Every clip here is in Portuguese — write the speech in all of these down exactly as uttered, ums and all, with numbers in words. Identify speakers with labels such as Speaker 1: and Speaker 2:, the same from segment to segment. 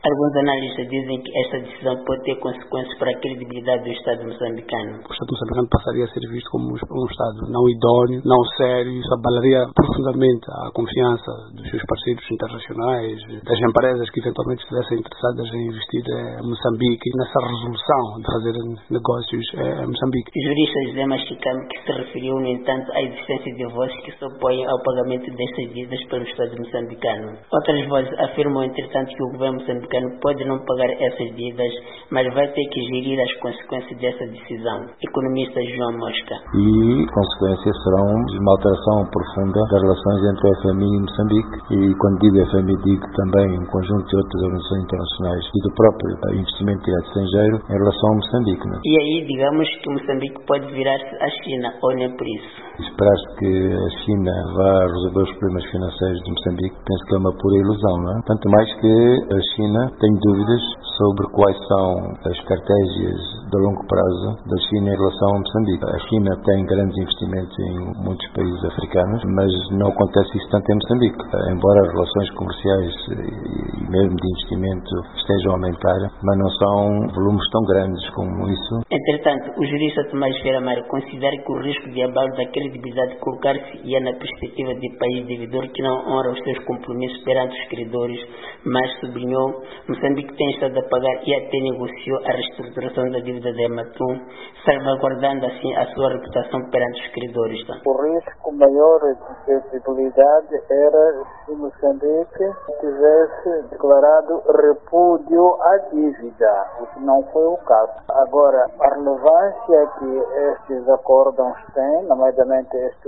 Speaker 1: Alguns analistas dizem que esta decisão pode ter consequências para a credibilidade do Estado moçambicano.
Speaker 2: O Estado moçambicano passaria a ser visto como um Estado não idôneo, não sério. Isso abalaria profundamente a confiança dos seus parceiros internacionais, das empresas que eventualmente estivessem interessadas em investir em Moçambique, nessa resolução de fazer negócios em Moçambique.
Speaker 1: O jurista José Machicano, que se referiu, no entanto, à existência de vozes que se opõem ao pagamento destas dívidas pelo Estado moçambicano. Outras vozes afirmam, entretanto, que o governo moçambicano pode não pagar essas dívidas, mas vai ter que gerir as consequências dessa decisão. Economista João Mosca.
Speaker 3: E consequências serão uma alteração profunda das relações entre o F M I e Moçambique. E quando digo F M I, digo também um conjunto de outras organizações internacionais e do próprio investimento direto estrangeiro em relação a Moçambique. Não?
Speaker 1: E aí, digamos que Moçambique pode virar-se à China, ou nem por isso?
Speaker 3: Esperar-se que a China vá resolver os problemas financeiros de Moçambique, penso que é uma pura ilusão, não é? Tanto mais que a China tem dúvidas sobre quais são as estratégias de longo prazo da China em relação a Moçambique. A China tem grandes investimentos em muitos países africanos, mas não acontece isso tanto em Moçambique. Embora as relações comerciais e mesmo de investimento estejam a aumentar, mas não são volumes tão grandes como isso.
Speaker 1: Entretanto, o jurista Tomás Ferreira Mário considera que o risco de abalo da credibilidade colocar-se-ia na perspectiva de país devedor que não honra os seus compromissos perante os credores, mas sublinhou Moçambique tem estado a pagar e até negociou a reestruturação da dívida da Ematum, salvaguardando assim a sua reputação perante os credores. Tá?
Speaker 4: O risco maior de credibilidade era se Moçambique tivesse declarado repúdio à dívida, o que não foi o caso. Agora, a relevância que estes acórdãos têm, nomeadamente este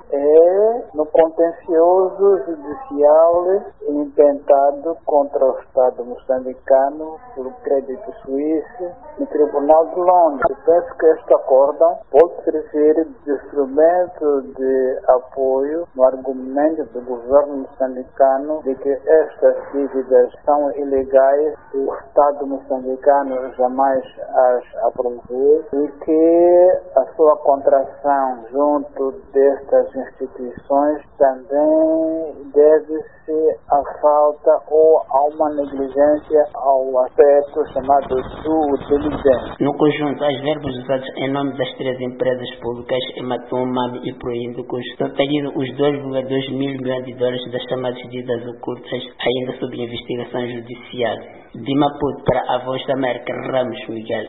Speaker 4: é no contencioso judicial intentado contra o Estado moçambicano pelo Crédito Suíço no Tribunal de Londres. Eu penso que este acórdão pode servir de instrumento de apoio no argumento do governo moçambicano de que estas dívidas são ilegais, o Estado moçambicano jamais as aprovou e que a sua contração junto destas instituições também deve-se à falta ou a uma negligência ao aspecto chamado due diligence.
Speaker 1: No conjunto, as verbas usadas em nome das três empresas públicas, Ematum, MAMI e Proíndicos, totalizam os dois vírgula dois mil milhões de dólares das chamadas dívidas ocultas, ainda sob investigação judicial. De Maputo para a Voz da América, Ramos Miguel.